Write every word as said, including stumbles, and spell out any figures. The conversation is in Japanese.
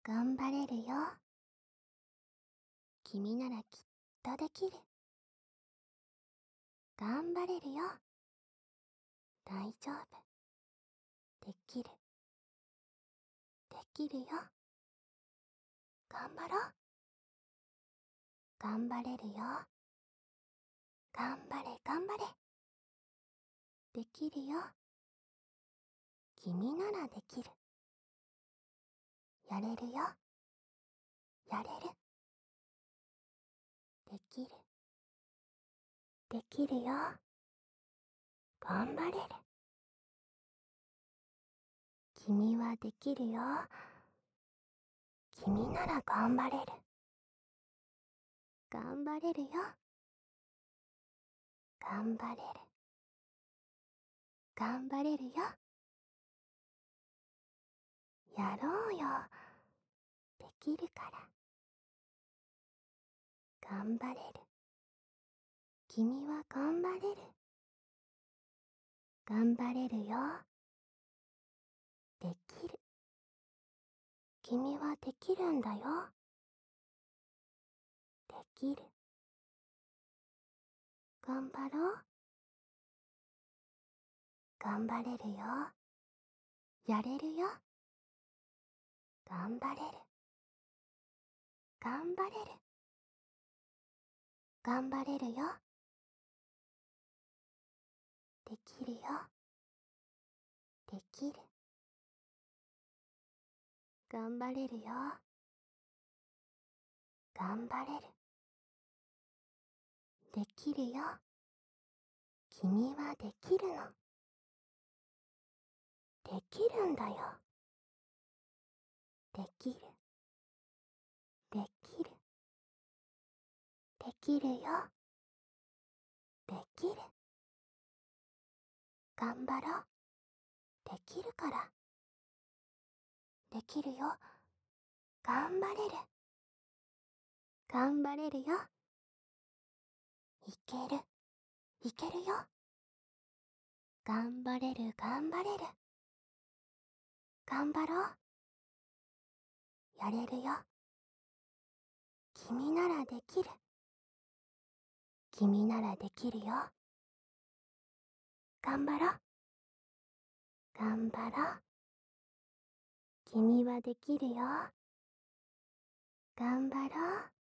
頑張れるよ。君ならきっとできる。頑張れるよ。大丈夫。できる。できるよ。頑張ろう。頑張れるよ。頑張れ頑張れ。できるよ。君ならできる。やれるよ。やれる。できる。できるよ。頑張れる。君はできるよ。君なら頑張れる。頑張れるよ。頑張れる。頑張れるよ。やろうよ。できるから。頑張れる。君は頑張れる。頑張れるよ。できる。君はできるんだよ。できる。頑張ろう。頑張れるよ。やれるよ。頑張れる。頑張れる。頑張れるよ。できるよ。できる。頑張れるよ。頑張れる。できるよ。君はできるの。できるんだよ。できる。できる。できるよ。できる。頑張ろう。できるから。できるよ。頑張れる。頑張れるよ。いける。いけるよ。頑張れる頑張れる。頑張ろう。やれるよ。君ならできる。君ならできるよ。頑張ろう。頑張ろう。君はできるよ。頑張ろう。